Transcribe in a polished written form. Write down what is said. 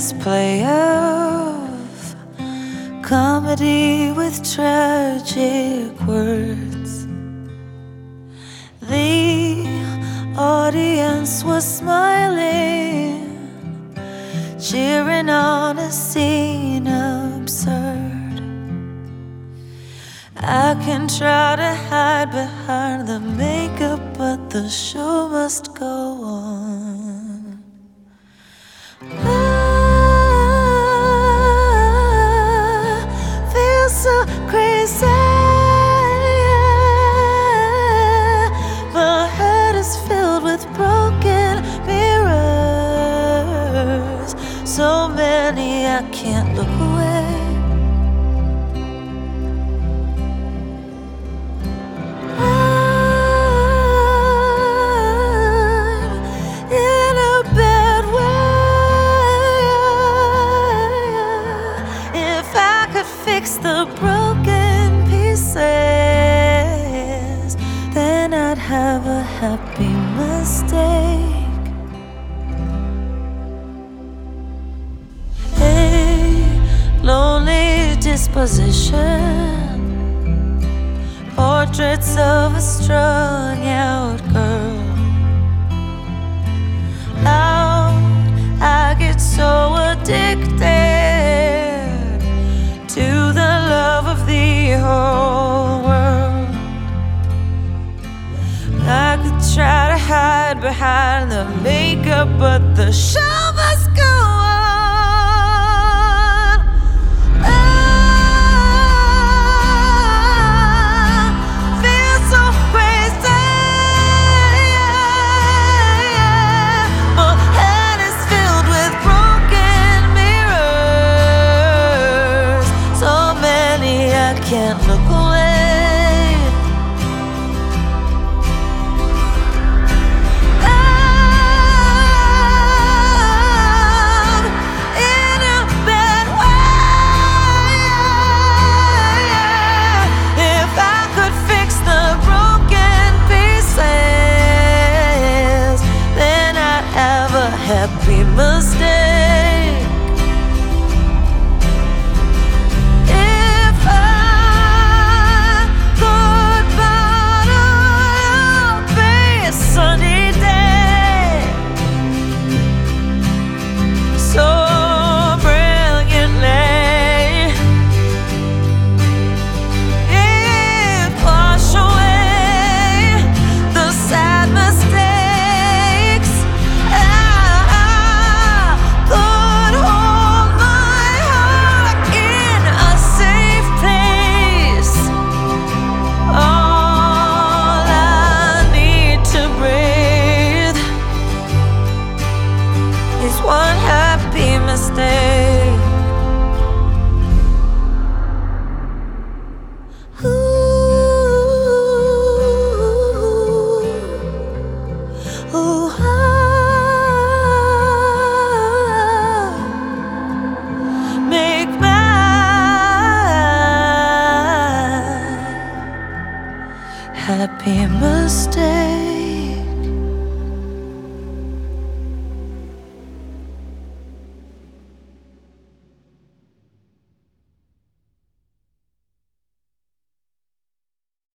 endless play of comedy with tragic words. The audience was smiling, cheering on a scene absurd. I can try to hide behind the makeup, but the show must go on. I feel so crazy. My head is filled with broken mirrors, so many I can't look away. Fix the broken pieces, then I'd have a happy mistake. A lonely disposition, portraits of a strung out girl. How I get so addicted to the love of the whole world. I could try to hide behind the makeup, but the show must go on. I feel so crazy. My head is filled with broken mirrors, so many I can't look away. I'm in a bad way. If I could fix the broken pieces, then I'd have a happy mistake. One happy mistake. Ooh, ooh, make my happy mistake.